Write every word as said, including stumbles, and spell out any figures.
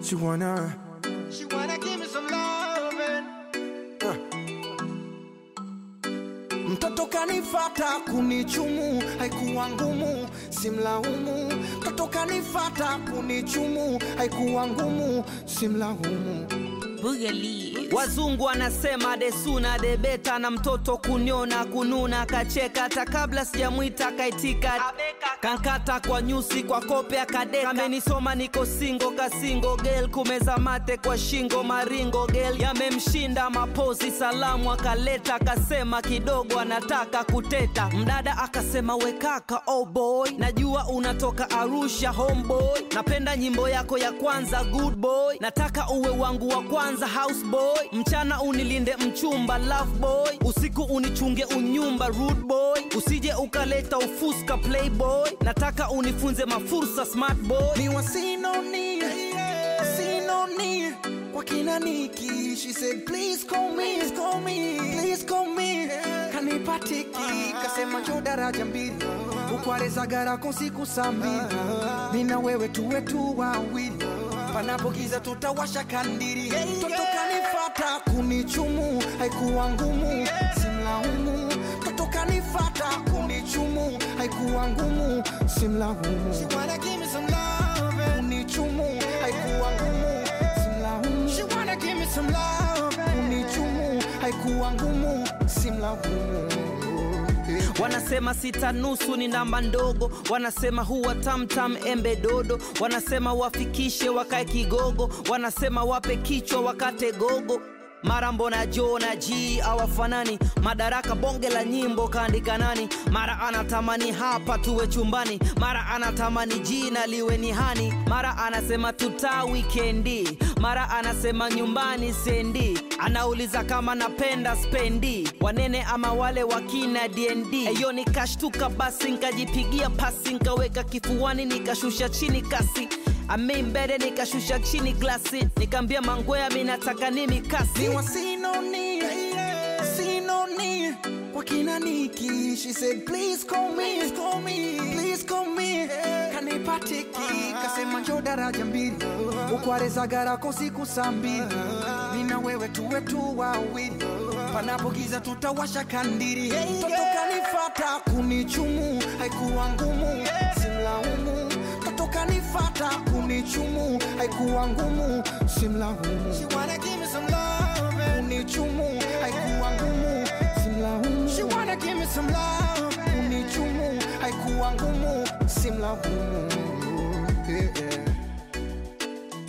She wanna, she wanna give me some loving. uh. Mtoto kanifata kunichumu, haikuwa ngumu, simlaumu. Mtoto kanifata kunichumu, haikuwa ngumu, simlaumu. Boogaloo. Wazungu wanasema the sooner the better, na mtoto kuniona kununa kacheka, hata kabla sijamuita kaitika, kankata kwa nyusi kwa kope akadeka. Kamenisoma niko singo kasingo girl, kumeza mate kwa shingo maringo girl, yamemshinda mapozi salamu akaleta, akasema kidogo anataka kuteta. Mdada akasema we kaka oh boy, najua unatoka Arusha homeboy, napenda nyimbo yako ya kwanza good boy, nataka uwe wangu wa kwanza house boy, mchana unilinde mchumba love boy, usiku unichunge unyumba rude boy, usije ukaleta ufuska playboy, nataka unifunze mafursa smart boy. Ni wasinoni, sinoni kwa kina Niki. She said please call me, call me, please call me. Kanipatiki, kasema njoo daraja mbili, ukwareza garako siku saa mbili, mina wewe tuwe tu wawili, panapo giza tutawasha kandiri. Toto kanifata kunichumu, haikuwa ngumu, simlaumu. Toto kanifata kunichumu, haikuwa ngumu, simlaumu. She wanna give me some loving. Kunichumu, haikuwa ngumu, simlaumu. She wanna give me some loving. Kunichumu, haikuwa ngumu, simlaumu. Wanasema sita nusu ni namba ndogo, wanasema huwa tamtam embe dodo, wanasema wafikishe wakae kigogo, wanasema wape kichwa wakate gogo. Mara mbona Jo na G awafanani, madaraka bonge la nyimbo kaandika nani, mara anatamani hapa tuwe chumbani, mara anatamani jina liwe ni hani, mara anasema tuta weekendi, mara anasema nyumbani sendi, anauliza kama napenda spendi, wanene ama wale wakina D N D. Eyo nikashtuka basi nikajipigia pasi, nikaweka kifuani nikashusha chini kasi, ameimbede nikashusha chini glasi, nikambia mangwea minataka nimi kasi. Ni wasinoni, sinoni kwa kina Niki. She said please call me, call me, please call me. Kanipatiki, kasema njoo daraja mbili, ukwareza garako siku saa mbili, mina wewe tuwe tu wawili, panapo giza tutawasha kandiri. Toto kanifata kunichumu, haikuwa ngumu, simlaumu. Toto kanifata kunichumu, haikuwa ngumu, simlaumu. She wanna give me some loving. Kunichumu, haikuwa ngumu, simlaumu. She wanna give me some loving. Kunichumu, haikuwa ngumu, simlaumu. Yeah.